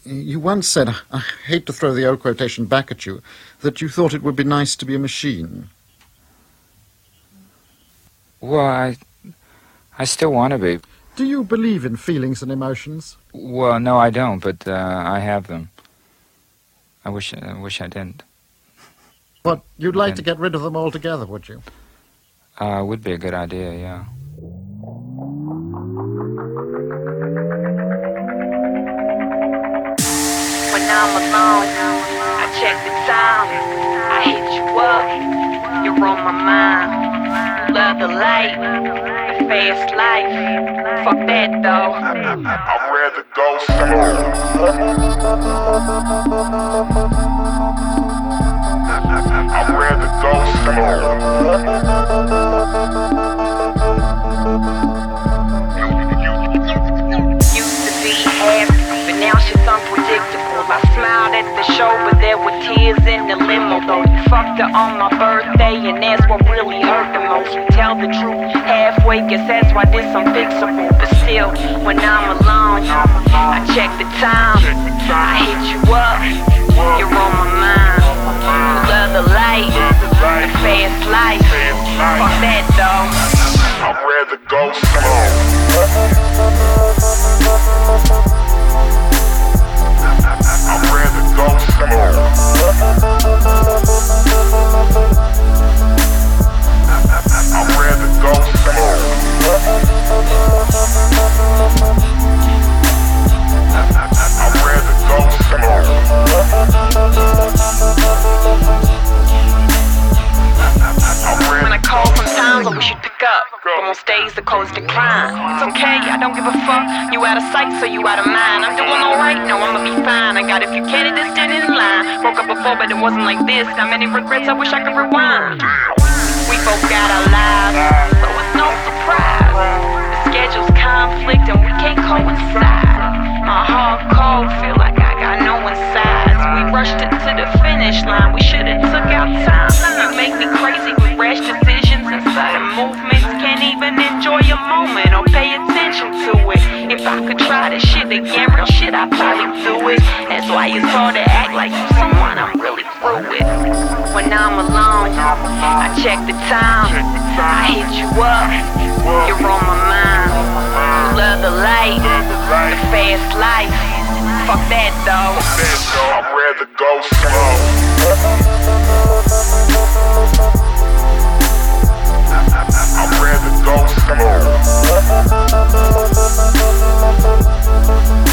You once said, I hate to throw the old quotation back at you, that you thought it would be nice to be a machine. Well, I still want to be. Do you believe in feelings and emotions? Well, no, I don't, but I have them. I wish I didn't. But you'd like to get rid of them altogether, would you? Would be a good idea, yeah. When I'm alone, I check the time. I hit you up, you're on my mind. You love the light, the fast life. Fuck that though. I'd rather go slow. I'd rather go Used to be happy, but now shit's unpredictable. I smiled at the show, but there were tears in the limo. Though you fucked her on my birthday, and that's what really hurt the most. We tell the truth halfway, guess that's why this unfixable. But still, when I'm alone, I check the time. I hit you up, you're on my mind. You love the light, the fast life. Fuck that though. I'd rather go slow. I'd rather go slow. I'd rather go slow. I'd rather go slow. When I call sometimes I wish you'd pick up, but on stage the calls decline. It's okay, I don't give a fuck. You out of sight, so you out of mind. I'm doing alright, no, I'ma be fine. I got a few candidates standing in line. Broke up before, but it wasn't like this. Got many regrets, I wish I could rewind. We both got our lives, so it's no surprise. The schedule's conflict and we can't coincide. My heart cold, feel like I got no insides. We rushed it to the finish line, we should've took our time. You make me crazy with rash decisions and sudden movements. Can't even enjoy a moment or pay attention to it. If I could try this shit again, real shit, I'd probably do it. That's why it's hard to act like you someone I'm really through with. When I'm alone, I check the time. I hit you up, you're on my mind. You love the light, the fast life. Fuck that though. I'd rather go slow. I'd rather go slow.